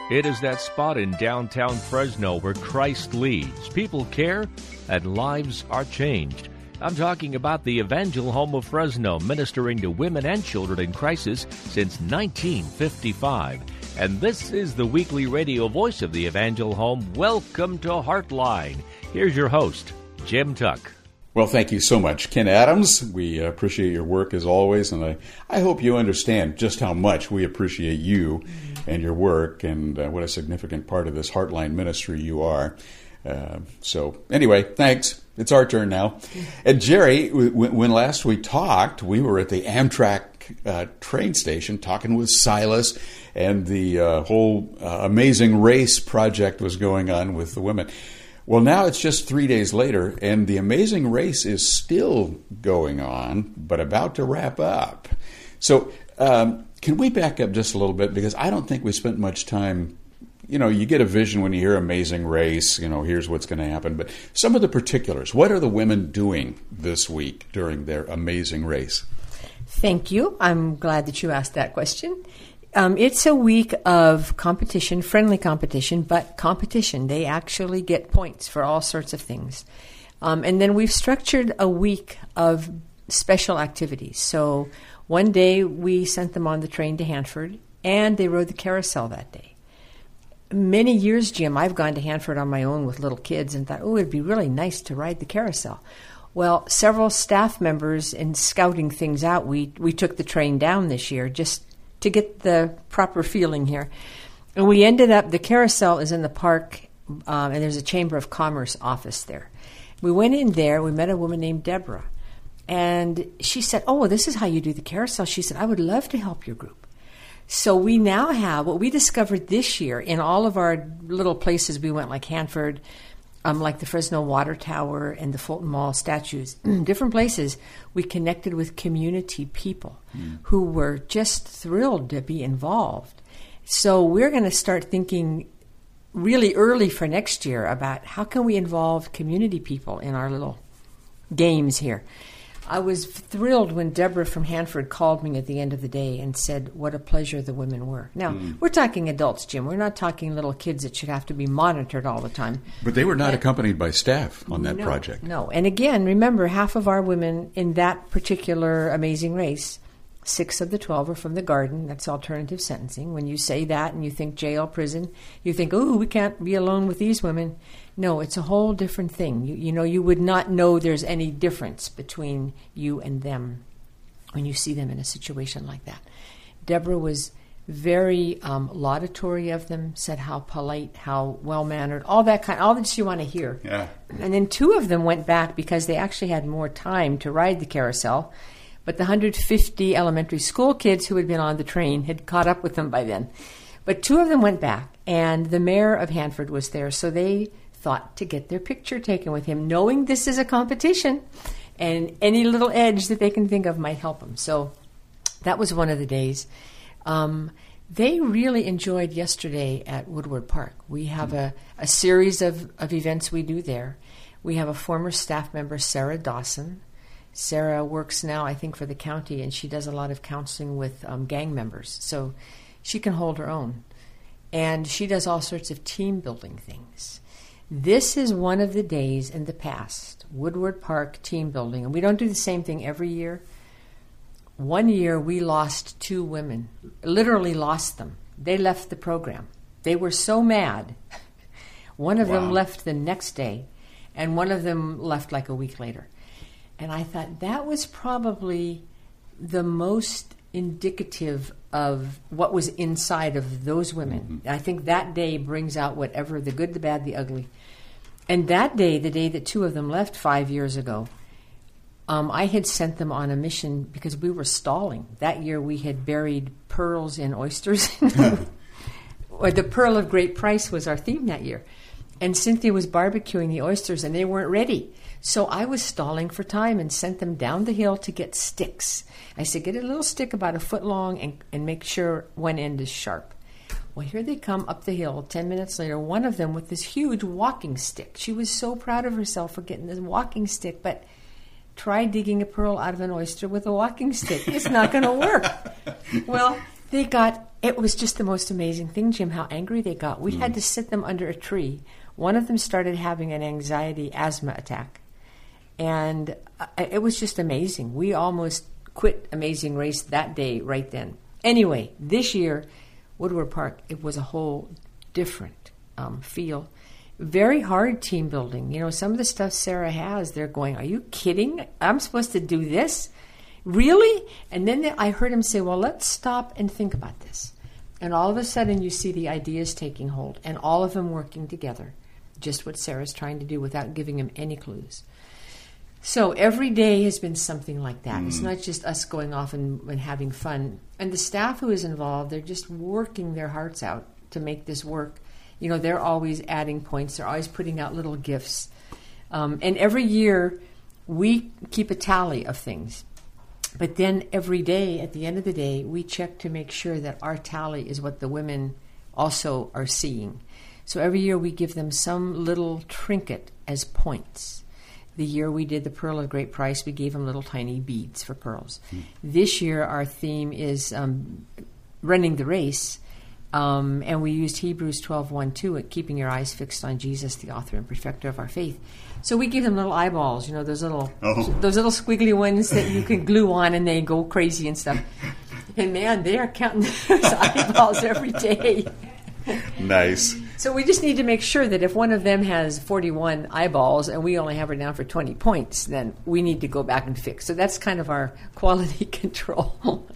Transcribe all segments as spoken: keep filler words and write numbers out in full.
It is that spot in downtown Fresno where Christ leads. People care and lives are changed. I'm talking about the Evangel Home of Fresno, ministering to women and children in crisis since nineteen fifty-five. And this is the weekly radio voice of the Evangel Home. Welcome to Heartline. Here's your host, Jim Tuck. Well, thank you so much, Ken Adams. We appreciate your work as always, and I, I hope you understand just how much we appreciate you and your work and uh, what a significant part of this Heartline ministry you are. Uh, so anyway, thanks. It's our turn now. And Jerry, w- when last we talked, we were at the Amtrak uh, train station talking with Silas, and the uh, whole uh, Amazing Race project was going on with the women. Well, now it's just three days later, and the Amazing Race is still going on, but about to wrap up. So um, can we back up just a little bit? Because I don't think we spent much time. You know, you get a vision when you hear Amazing Race, you know, here's what's going to happen. But some of the particulars, what are the women doing this week during their Amazing Race? Thank you. I'm glad that you asked that question. Um, it's a week of competition, friendly competition, but competition. They actually get points for all sorts of things. Um, and then we've structured a week of special activities. So one day we sent them on the train to Hanford, and they rode the carousel that day. Many years, Jim, I've gone to Hanford on my own with little kids and thought, oh, it'd be really nice to ride the carousel. Well, several staff members in scouting things out, we, we took the train down this year just to get the proper feeling here. And we ended up, the carousel is in the park, um, and there's a Chamber of Commerce office there. We went in there, we met a woman named Deborah, and she said, oh, this is how you do the carousel. She said, I would love to help your group. So we now have, what we discovered this year in all of our little places we went, like Hanford, um, like the Fresno Water Tower and the Fulton Mall statues, different places, we connected with community people mm. who were just thrilled to be involved. So we're going to start thinking really early for next year about how can we involve community people in our little games here. I was thrilled when Deborah from Hanford called me at the end of the day and said what a pleasure the women were. Now, mm. we're talking adults, Jim. We're not talking little kids that should have to be monitored all the time. But they were not and, accompanied by staff on that no, project. No. And again, remember, half of our women in that particular Amazing Race, six of the twelve are from the Garden. That's alternative sentencing. When you say that and you think jail, prison, you think, oh, we can't be alone with these women. No, it's a whole different thing. You, you know, you would not know there's any difference between you and them when you see them in a situation like that. Deborah was very um, laudatory of them, said how polite, how well-mannered, all that kind, all that you want to hear. Yeah. And then two of them went back because they actually had more time to ride the carousel. But the one hundred fifty elementary school kids who had been on the train had caught up with them by then. But two of them went back, and the mayor of Hanford was there, so they thought to get their picture taken with him, knowing this is a competition, and any little edge that they can think of might help them. So that was one of the days. Um, they really enjoyed yesterday at Woodward Park. We have a, a series of, of events we do there. We have a former staff member, Sarah Dawson. Sarah works now, I think, for the county, and she does a lot of counseling with um, gang members. So she can hold her own. And she does all sorts of team-building things. This is one of the days in the past, Woodward Park team building. And we don't do the same thing every year. One year we lost two women, literally lost them. They left the program. They were so mad. One of wow. them left the next day, and one of them left like a week later. And I thought that was probably the most indicative of what was inside of those women. Mm-hmm. I think that day brings out whatever, the good, the bad, the ugly. And that day, the day that two of them left five years ago, um, I had sent them on a mission because we were stalling. That year we had buried pearls in oysters. Or the pearl of great price was our theme that year. And Cynthia was barbecuing the oysters, and they weren't ready. So I was stalling for time and sent them down the hill to get sticks. I said, get a little stick about a foot long and, and make sure one end is sharp. Well, here they come up the hill. Ten minutes later, one of them with this huge walking stick. She was so proud of herself for getting this walking stick, but try digging a pearl out of an oyster with a walking stick. It's not going to work. Well, they got It was just the most amazing thing, Jim, how angry they got. We mm. had to sit them under a tree. One of them started having an anxiety asthma attack. And uh, it was just amazing. We almost quit Amazing Race that day right then. Anyway, this year, Woodward Park, it was a whole different um, feel. Very hard team building. You know, some of the stuff Sarah has, they're going, are you kidding? I'm supposed to do this? Really? And then I heard him say, well, let's stop and think about this. And all of a sudden you see the ideas taking hold and all of them working together. Just what Sarah's trying to do without giving him any clues. So every day has been something like that. Mm. It's not just us going off and, and having fun. And the staff who is involved, they're just working their hearts out to make this work. You know, they're always adding points. They're always putting out little gifts. Um, and every year we keep a tally of things. But then every day, at the end of the day, we check to make sure that our tally is what the women also are seeing. So every year we give them some little trinket as points. The year we did the Pearl of Great Price, we gave them little tiny beads for pearls. Mm. This year our theme is um, running the race, um, and we used Hebrews twelve one two, at keeping your eyes fixed on Jesus, the author and perfecter of our faith. So we give them little eyeballs, you know, those little oh. those little squiggly ones that you can glue on and they go crazy and stuff. And man, they are counting those eyeballs every day. Nice. So we just need to make sure that if one of them has forty-one eyeballs and we only have her down for twenty points, then we need to go back and fix. So that's kind of our quality control.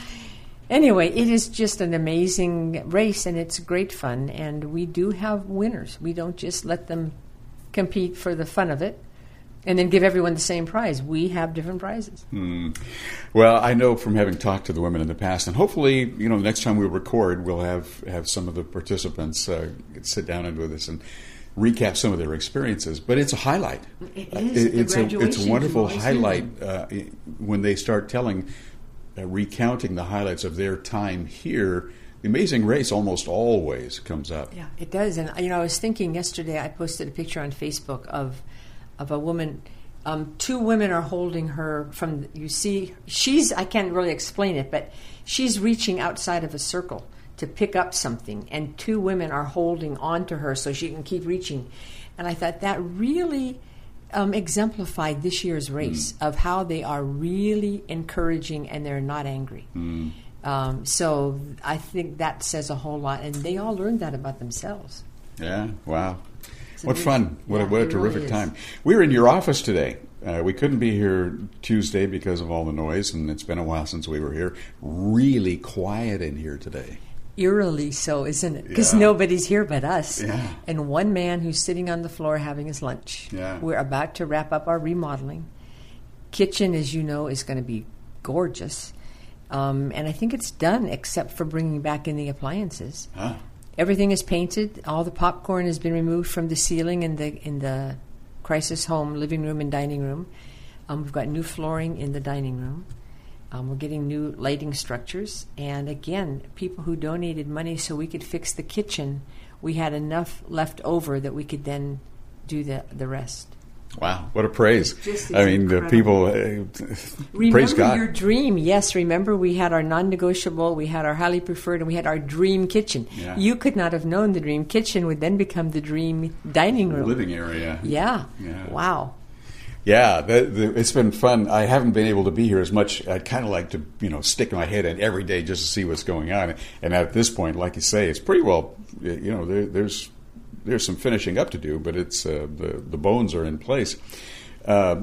Anyway, it is just an amazing race and it's great fun. And we do have winners. We don't just let them compete for the fun of it and then give everyone the same prize. We have different prizes. Hmm. Well, I know from having talked to the women in the past, and hopefully, you know, the next time we record, we'll have, have some of the participants uh, sit down and with us and recap some of their experiences. But it's a highlight. It is. It, it's, a, it's a wonderful highlight uh, when they start telling, uh, recounting the highlights of their time here. The Amazing Race almost always comes up. Yeah, it does. And, you know, I was thinking yesterday, I posted a picture on Facebook of of a woman. Um, two women are holding her from, you see, she's, I can't really explain it, but she's reaching outside of a circle to pick up something, and two women are holding on to her so she can keep reaching. And I thought that really um, exemplified this year's race mm. of how they are really encouraging and they're not angry. Mm. Um, so I think that says a whole lot, and they all learned that about themselves. Yeah, wow. What fun. What, yeah, a, what a terrific really time. We're in your office today. Uh, we couldn't be here Tuesday because of all the noise, and it's been a while since we were here. Really quiet in here today. Eerily so, isn't it? Because yeah. nobody's here but us. Yeah. And one man who's sitting on the floor having his lunch. Yeah. We're about to wrap up our remodeling. Kitchen, as you know, is going to be gorgeous. Um, and I think it's done except for bringing back in the appliances. Huh. Everything is painted. All the popcorn has been removed from the ceiling in the in the crisis home living room and dining room. Um, we've got new flooring in the dining room. Um, we're getting new lighting structures. And again, people who donated money so we could fix the kitchen, we had enough left over that we could then do the, the rest. Wow, what a praise. I mean, the people, uh, praise God. Remember your dream. Yes, remember we had our non-negotiable, we had our highly preferred, and we had our dream kitchen. Yeah. You could not have known the dream kitchen would then become the dream dining room. Living area. Yeah. yeah. Wow. Yeah, the, the, it's been fun. I haven't been able to be here as much. I'd kind of like to, you know, stick my head in every day just to see what's going on. And at this point, like you say, it's pretty well, you know, there, there's... There's some finishing up to do, but it's uh, the the bones are in place. Uh,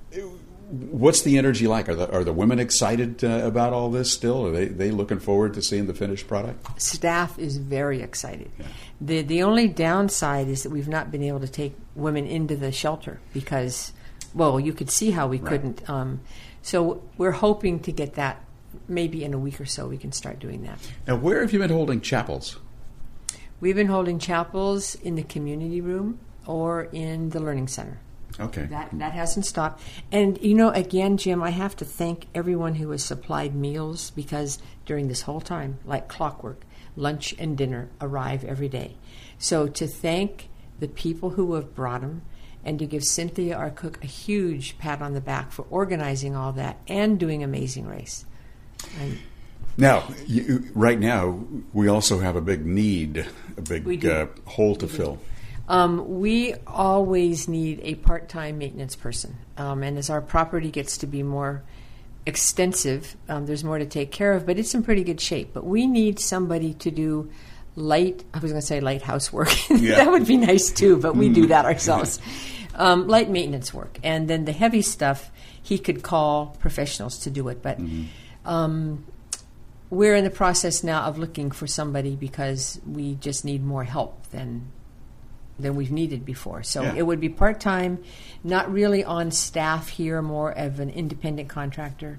what's the energy like? Are the are the women excited uh, about all this still? Are they they looking forward to seeing the finished product? Staff is very excited. Yeah. the The only downside is that we've not been able to take women into the shelter because, well, you could see how we right. couldn't. Um, so we're hoping to get that maybe in a week or so. We can start doing that. Now, where have you been holding chapels? We've been holding chapels in the community room or in the learning center. Okay. That that hasn't stopped. And, you know, again, Jim, I have to thank everyone who has supplied meals because during this whole time, like clockwork, lunch and dinner arrive every day. So to thank the people who have brought them and to give Cynthia, our cook, a huge pat on the back for organizing all that and doing Amazing Race. And Now, you, right now, we also have a big need, a big uh, hole to fill. Um, we always need a part-time maintenance person. Um, and as our property gets to be more extensive, um, there's more to take care of, but it's in pretty good shape. But we need somebody to do light, I was going to say light housework. Yeah. That would be nice too, but we do that ourselves. Um, light maintenance work. And then the heavy stuff, he could call professionals to do it. But mm-hmm. um, we're in the process now of looking for somebody because we just need more help than than we've needed before. So yeah. it would be part-time, not really on staff here, more of an independent contractor.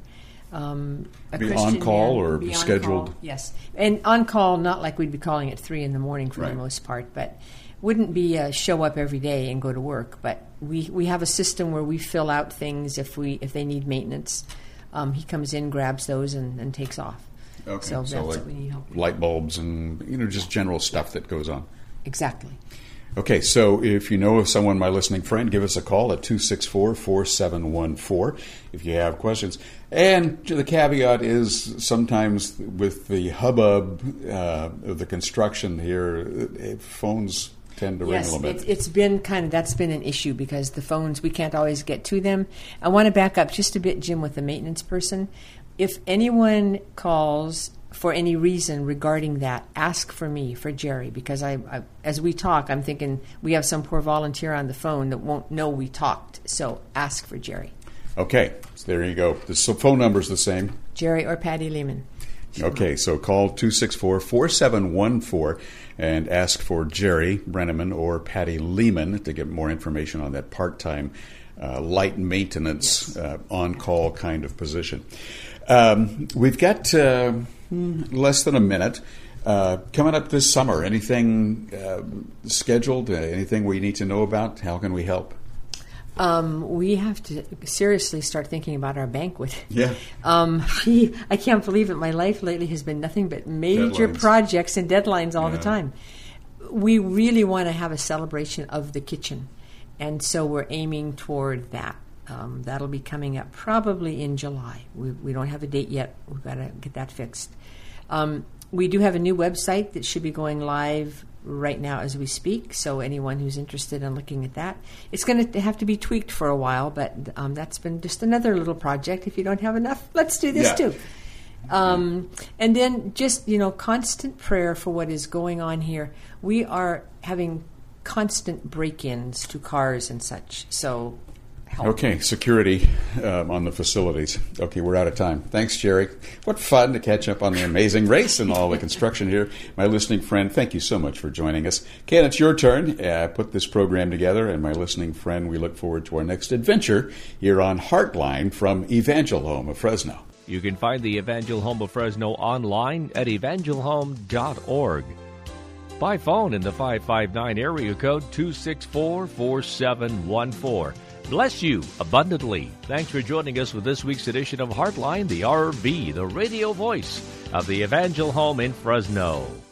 Um, a be Christian on call man, or be scheduled? On call, yes. And on call, not like we'd be calling at three in the morning for right. the most part, but wouldn't be a show up every day and go to work. But we, we have a system where we fill out things if we if they need maintenance. Um, he comes in, grabs those, and, and takes off. Okay. So, so that's like what we need help with. Light bulbs and, you know, just general stuff that goes on. Exactly. Okay, so if you know of someone, my listening friend, give us a call at two six four, four seven one four if you have questions. And the caveat is sometimes with the hubbub uh, of the construction here, it, phones tend to yes, ring a little bit. It's, it's been kind of, that's been an issue because the phones, we can't always get to them. I want to back up just a bit, Jim, with the maintenance person. If anyone calls for any reason regarding that, ask for me, for Jerry, because I, I, as we talk, I'm thinking we have some poor volunteer on the phone that won't know we talked. So ask for Jerry. Okay, so there you go. The phone number's the same. Jerry or Patty Lehman. Sure. Okay, so call two six four, four seven one four and ask for Jerry Brenneman or Patty Lehman to get more information on that part-time uh, light maintenance, yes. uh, on-call kind of position. Um, we've got uh, less than a minute. Uh, coming up this summer, anything uh, scheduled, uh, anything we need to know about? How can we help? Um, we have to seriously start thinking about our banquet. Yeah. Um, I can't believe it. My life lately has been nothing but major deadlines. projects and deadlines all yeah. the time. We really want to have a celebration of the kitchen, and so we're aiming toward that. Um, that'll be coming up probably in July. We, we don't have a date yet. We've got to get that fixed. Um, we do have a new website that should be going live right now as we speak, so anyone who's interested in looking at that. It's going to have to be tweaked for a while, but um, that's been just another little project. If you don't have enough, let's do this yeah. too. Um, and then just, you know, constant prayer for what is going on here. We are having constant break-ins to cars and such, so help. Okay, security um, on the facilities. Okay, we're out of time. Thanks, Jerry. What fun to catch up on the amazing race and all the construction here. My listening friend, thank you so much for joining us. Ken, it's your turn. Uh, put this program together, and my listening friend, we look forward to our next adventure here on Heartline from Evangel Home of Fresno. You can find the Evangel Home of Fresno online at evangel home dot org. By phone in the five five nine area code two six four, four seven one four. Bless you abundantly. Thanks for joining us with this week's edition of Heartline, the R V, the radio voice of the Evangel Home in Fresno.